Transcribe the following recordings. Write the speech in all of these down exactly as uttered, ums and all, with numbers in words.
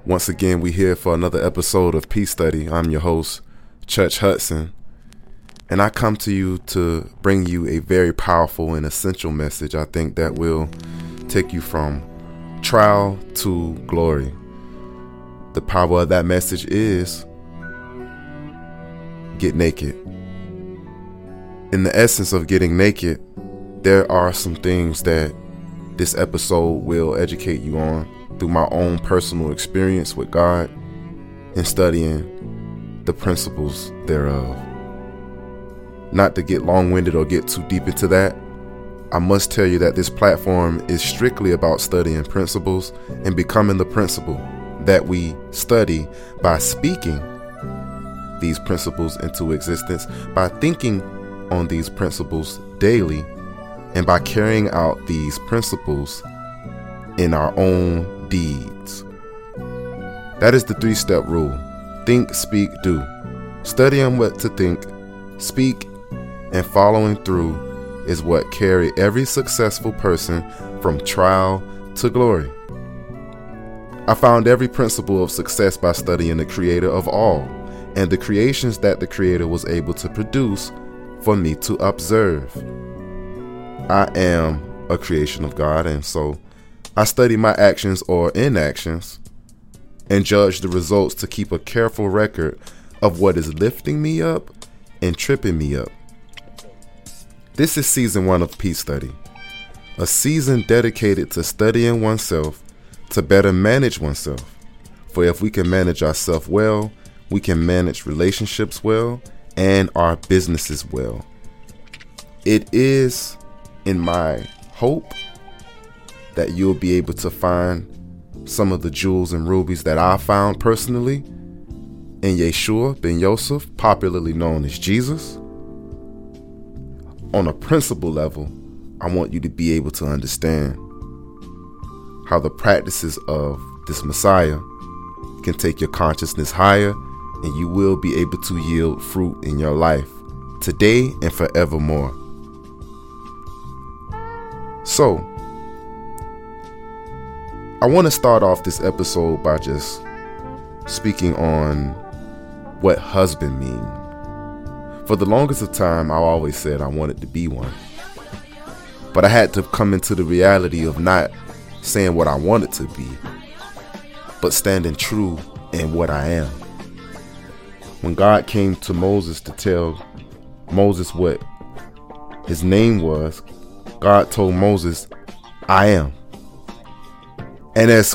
Once again, we here for another episode of Peace Study. I'm your host, Church Hudson, and I come to you to bring you a very powerful and essential message, I think, that will take you from trial to glory. The power of that message is get naked. In the essence of getting naked, there are some things that this episode will educate you on through my own personal experience with God and studying the principles thereof. Not to get long-winded or get too deep into that, I must tell you that this platform is strictly about studying principles and becoming the principle that we study by speaking these principles into existence, by thinking on these principles daily, and by carrying out these principles in our own deeds. That is the three-step rule. Think, speak, do. Studying what to think, speak, and following through is what carry every successful person from trial to glory. I found every principle of success by studying the Creator of all and the creations that the Creator was able to produce for me to observe. I am a creation of God, and so I study my actions or inactions and judge the results to keep a careful record of what is lifting me up and tripping me up. This is season one of Peace Study, a season dedicated to studying oneself to better manage oneself. For if we can manage ourselves well, we can manage relationships well and our businesses well. It is in my hope that you'll be able to find some of the jewels and rubies that I found personally in Yeshua ben Yosef, popularly known as Jesus. On a principle level, I want you to be able to understand how the practices of this Messiah can take your consciousness higher, and you will be able to yield fruit in your life today and forevermore. So, I want to start off this episode by just speaking on what husband mean. For the longest of time, I always said I wanted to be one. But I had to come into the reality of not saying what I wanted to be, but standing true in what I am. When God came to Moses to tell Moses what his name was, God told Moses, I am. And as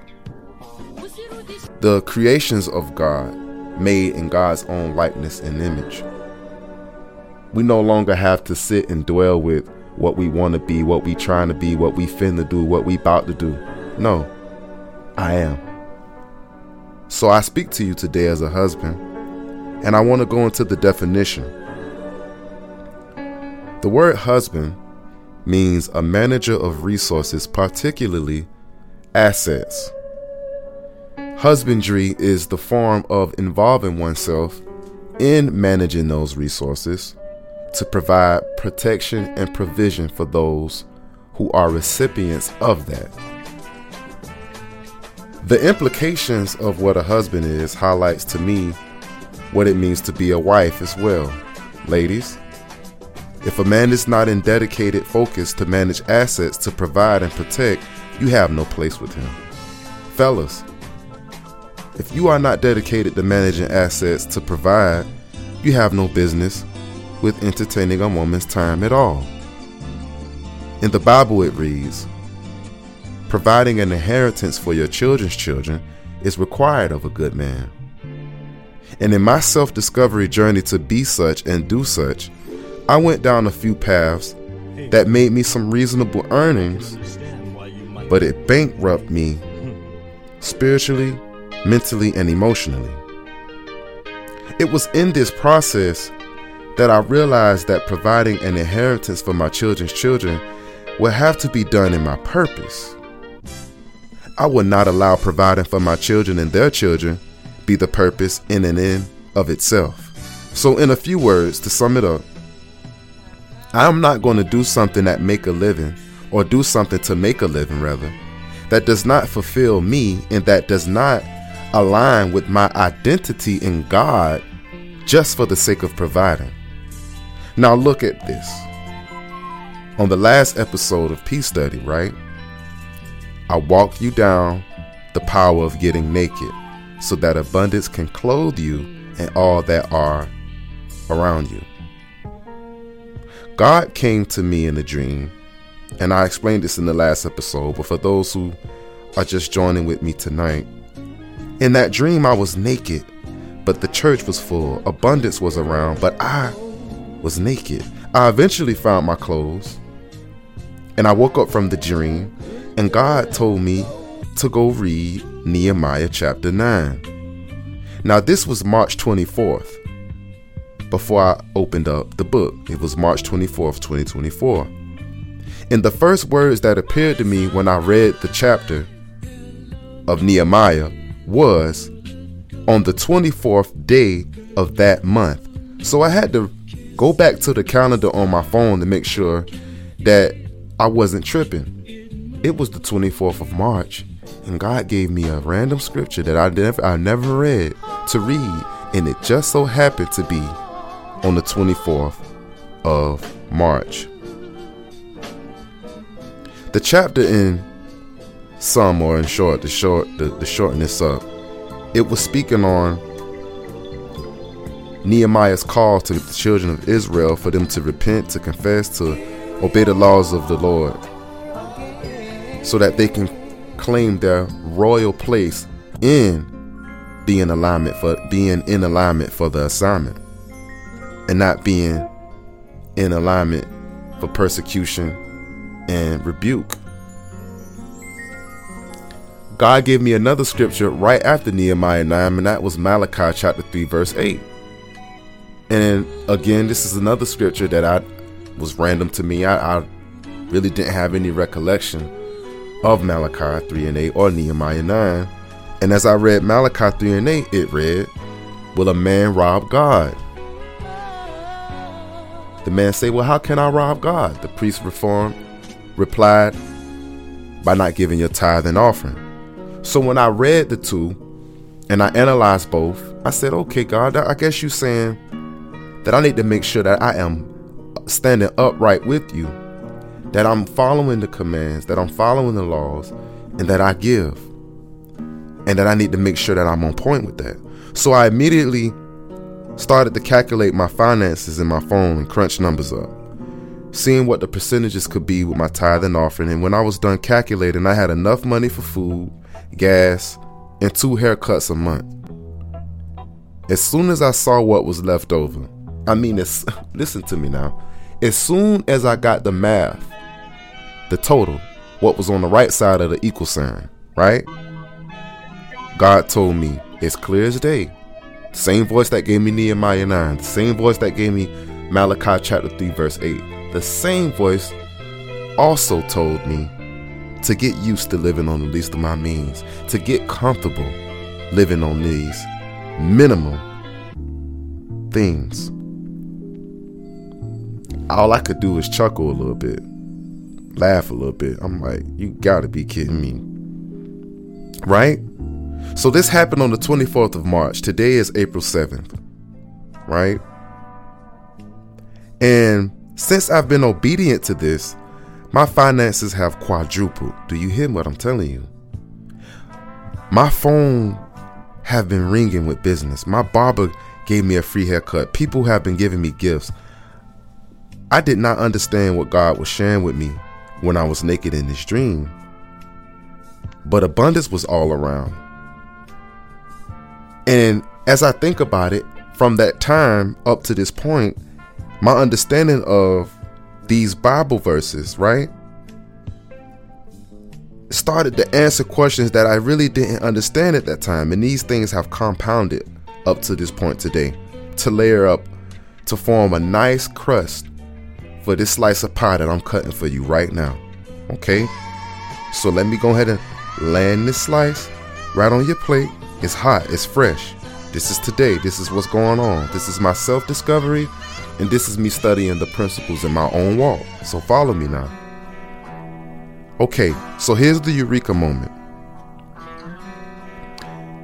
the creations of God, made in God's own likeness and image, we no longer have to sit and dwell with what we want to be, what we trying to be, what we finna do, what we about to do. No, I am. So I speak to you today as a husband, and I want to go into the definition. The word husband means a manager of resources, particularly assets. Husbandry is the form of involving oneself in managing those resources to provide protection and provision for those who are recipients of that. The implications of what a husband is highlights to me what it means to be a wife as well. Ladies, if a man is not in dedicated focus to manage assets to provide and protect, you have no place with him. Fellas, if you are not dedicated to managing assets to provide, you have no business with entertaining a woman's time at all. In the Bible it reads, providing an inheritance for your children's children is required of a good man. And in my self-discovery journey to be such and do such, I went down a few paths that made me some reasonable earnings, but it bankrupted me spiritually, mentally, and emotionally. It was in this process that I realized that providing an inheritance for my children's children would have to be done in my purpose. I would not allow providing for my children and their children be the purpose in and in of itself. So in a few words, to sum it up, I'm not going to do something that make a living, or do something to make a living rather, that does not fulfill me and that does not align with my identity in God just for the sake of providing. Now look at this. On the last episode of Peace Study, right? I walked you down the power of getting naked so that abundance can clothe you and all that are around you. God came to me in a dream, and I explained this in the last episode, but for those who are just joining with me tonight, in that dream I was naked, but the church was full. Abundance was around, but I was naked. I eventually found my clothes, and I woke up from the dream, and God told me to go read Nehemiah chapter nine. Now this was March twenty-fourth. Before I opened up the book, it was March twenty-fourth, twenty twenty-four. And the first words that appeared to me when I read the chapter of Nehemiah was on the twenty-fourth day of that month. So I had to go back to the calendar on my phone to make sure that I wasn't tripping. It was the twenty-fourth of March, and God gave me a random scripture that I never I never read to read, and it just so happened to be on the twenty-fourth of March. The chapter in sum, or in short, the short, the, the shorten this up, it was speaking on Nehemiah's call to the children of Israel for them to repent, to confess, to obey the laws of the Lord, so that they can claim their royal place in being alignment for being in alignment for the assignment, and not being in alignment for persecution and rebuke. God gave me another scripture right after Nehemiah nine, and that was Malachi chapter three, verse eight. And again, this is another scripture that I was random to me. I, I really didn't have any recollection of Malachi three and eight or Nehemiah nine. And as I read Malachi three and eight, it read, "Will a man rob God?" The man said, "Well, how can I rob God?" The priest reformed replied, "By not giving your tithe and offering." So when I read the two and I analyzed both, I said, okay, God, I guess you're saying that I need to make sure that I am standing upright with you, that I'm following the commands, that I'm following the laws, and that I give, and that I need to make sure that I'm on point with that. So I immediately started to calculate my finances in my phone and crunch numbers up, seeing what the percentages could be with my tithe and offering. And when I was done calculating, I had enough money for food, gas, and two haircuts a month. As soon as I saw what was left over, I mean, it's, listen to me now. As soon as I got the math, the total, what was on the right side of the equal sign, right? God told me, it's clear as day. Same voice that gave me Nehemiah nine, the same voice that gave me Malachi chapter three, verse eight. The same voice also told me to get used to living on the least of my means, to get comfortable living on these minimal things. All I could do is chuckle a little bit, laugh a little bit. I'm like, you gotta be kidding me, right? So this happened on the twenty-fourth of March. Today is April seventh, right? And since I've been obedient to this, my finances have quadrupled. Do you hear what I'm telling you? My phone have been ringing with business. My barber gave me a free haircut. People have been giving me gifts. I did not understand what God was sharing with me when I was naked in this dream, but abundance was all around. And as I think about it, from that time up to this point, my understanding of these Bible verses, right, started to answer questions that I really didn't understand at that time. And these things have compounded up to this point today to layer up to form a nice crust for this slice of pie that I'm cutting for you right now. Okay? So let me go ahead and land this slice right on your plate. It's hot. It's fresh. This is today. This is what's going on. This is my self-discovery, and this is me studying the principles in my own walk. So follow me now. Okay, so here's the eureka moment.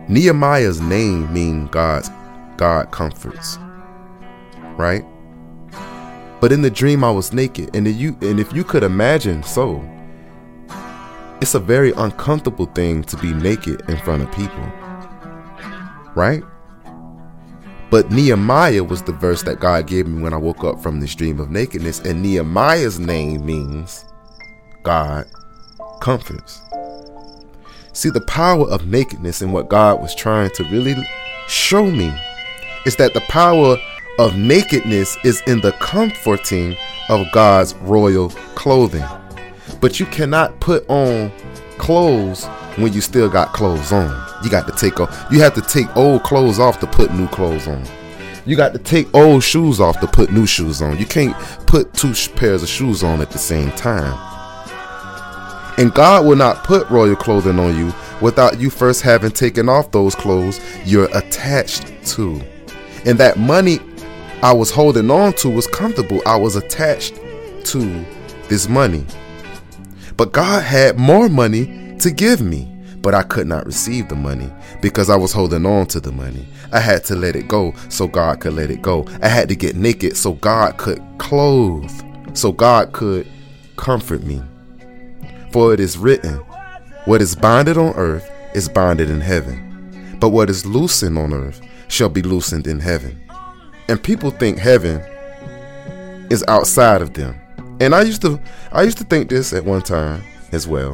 Nehemiah's name means God's God comforts, right? But in the dream, I was naked, and if you and if you could imagine, so it's a very uncomfortable thing to be naked in front of people, right? But Nehemiah was the verse that God gave me when I woke up from this dream of nakedness, and Nehemiah's name means God comforts. See, the power of nakedness and what God was trying to really show me is that the power of nakedness is in the comforting of God's royal clothing. But you cannot put on clothes when you still got clothes on. You got to take off. You have to take old clothes off to put new clothes on. You got to take old shoes off to put new shoes on. You can't put two sh- pairs of shoes on at the same time. And God will not put royal clothing on you without you first having taken off those clothes you're attached to. And that money I was holding on to was comfortable. I was attached to this money. But God had more money to give me, but I could not receive the money because I was holding on to the money. I had to let it go so God could let it go. I had to get naked so God could clothe, so God could comfort me. For it is written, what is binded on earth is binded in heaven, but what is loosened on earth shall be loosened in heaven. And people think heaven is outside of them. And I used to I used to think this at one time as well.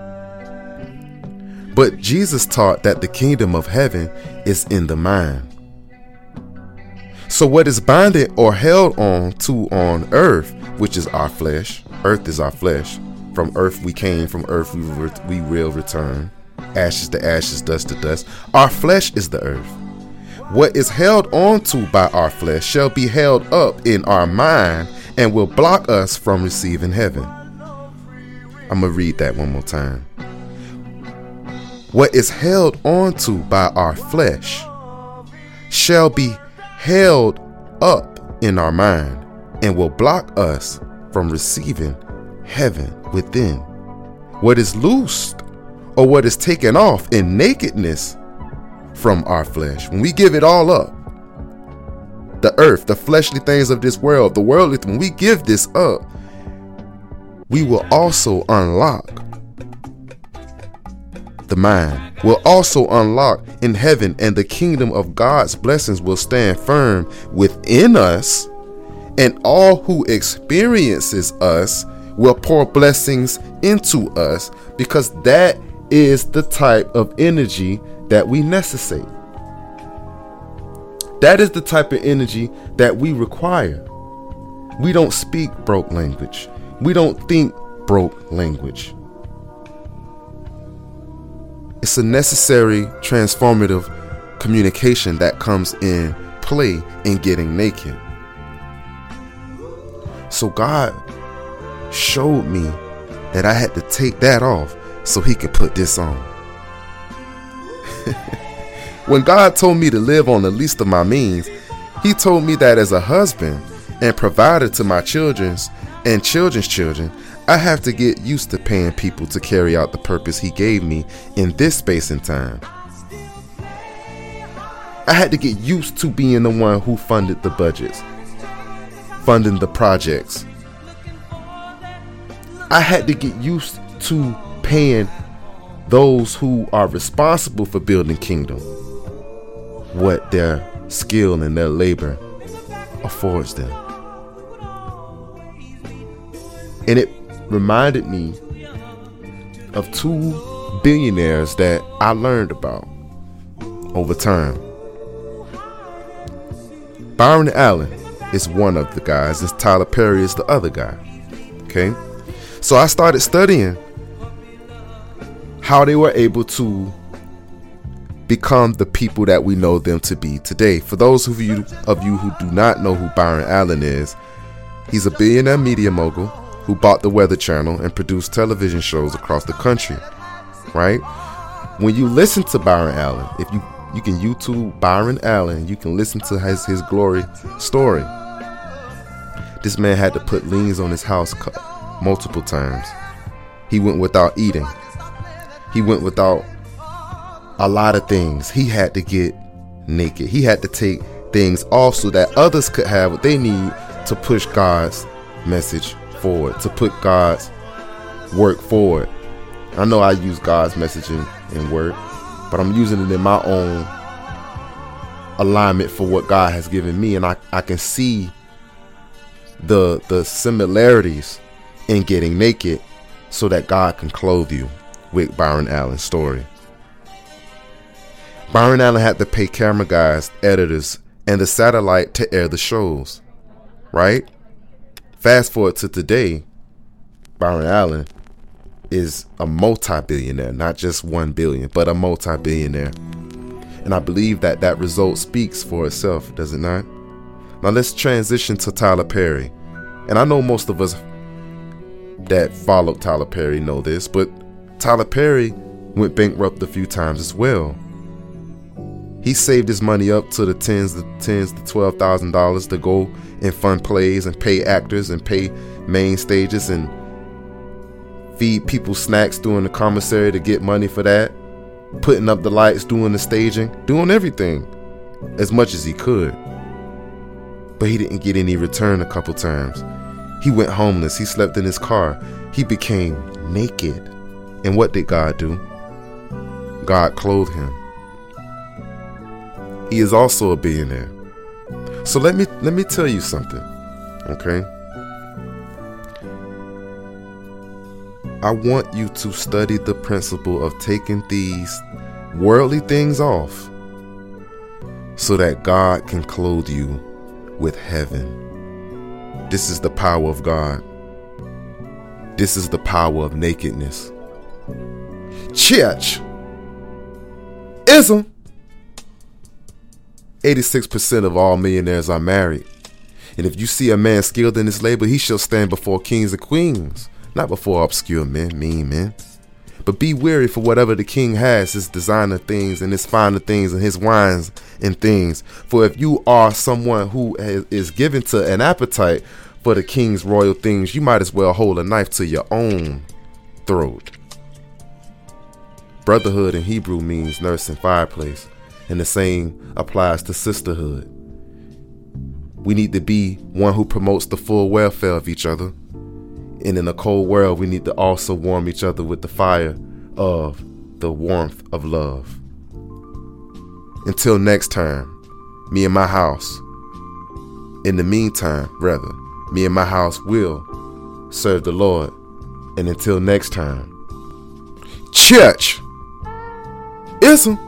But Jesus taught that the kingdom of heaven is in the mind. So what is binded or held on to on earth, which is our flesh, earth is our flesh. From earth we came, from earth we, re- we will return. Ashes to ashes, dust to dust. Our flesh is the earth. What is held on to by our flesh shall be held up in our mind and will block us from receiving heaven. I'm going to read that one more time. What is held on to by our flesh shall be held up in our mind and will block us from receiving heaven within. What is loosed or what is taken off in nakedness from our flesh, when we give it all up, the earth, the fleshly things of this world, the worldly, when we give this up, we will also unlock the mind, will also unlock in heaven, and the kingdom of God's blessings will stand firm within us, and all who experiences us will pour blessings into us, because that is the type of energy that we necessitate. That is the type of energy that we require. We don't speak broke language. We don't think broke language. It's a necessary transformative communication that comes in play in getting naked. So God showed me that I had to take that off so he could put this on. When God told me to live on the least of my means, he told me that as a husband and provider to my children's and children's children, I have to get used to paying people to carry out the purpose he gave me in this space and time. I had to get used to being the one who funded the budgets, funding the projects. I had to get used to paying those who are responsible for building kingdom what their skill and their labor affords them. And it reminded me of two billionaires that I learned about over time. Byron Allen is one of the guys, and Tyler Perry is the other guy. Okay, so I started studying how they were able to become the people that we know them to be today. For those of you of you who do not know who Byron Allen is, he's a billionaire media mogul who bought the Weather Channel and produced television shows across the country. Right? When you listen to Byron Allen, if you you can YouTube Byron Allen, you can listen to his his glory story. This man had to put liens on his house multiple times. He went without eating. He went without a lot of things. He had to get naked. He had to take things off so that others could have what they need to push God's message forward, to put God's work forward. I know I use God's message in, in work, but I'm using it in my own alignment for what God has given me, and I, I can see the the similarities in getting naked so that God can clothe you with Byron Allen's story. Byron Allen had to pay camera guys, editors, and the satellite to air the shows, right? Fast forward to today, Byron Allen is a multi-billionaire, not just one billion, but a multi-billionaire. And I believe that that result speaks for itself, does it not? Now let's transition to Tyler Perry. And I know most of us that followed Tyler Perry know this, but Tyler Perry went bankrupt a few times as well. He saved his money up to the tens, the tens to twelve thousand dollars to go and fund plays and pay actors and pay main stages and feed people snacks during the commissary to get money for that, putting up the lights, doing the staging, doing everything as much as he could. But he didn't get any return a couple times. He went homeless. He slept in his car. He became naked. And what did God do? God clothed him. He is also a billionaire. So let me let me tell you something, okay? I want you to study the principle of taking these worldly things off so that God can clothe you with heaven. This is the power of God. This is the power of nakedness. Church. Ism. eighty-six percent of all millionaires are married. And if you see a man skilled in his labor, he shall stand before kings and queens, not before obscure men, mean men. But be wary for whatever the king has, his designer things and his finer things and his wines and things. For if you are someone who is given to an appetite for the king's royal things, you might as well hold a knife to your own throat. Brotherhood in Hebrew means nurse and fireplace, and the same applies to sisterhood. We need to be one who promotes the full welfare of each other. And in a cold world, we need to also warm each other with the fire of the warmth of love. Until next time, me and my house. In the meantime, rather, me and my house will serve the Lord. And until next time, church, ism.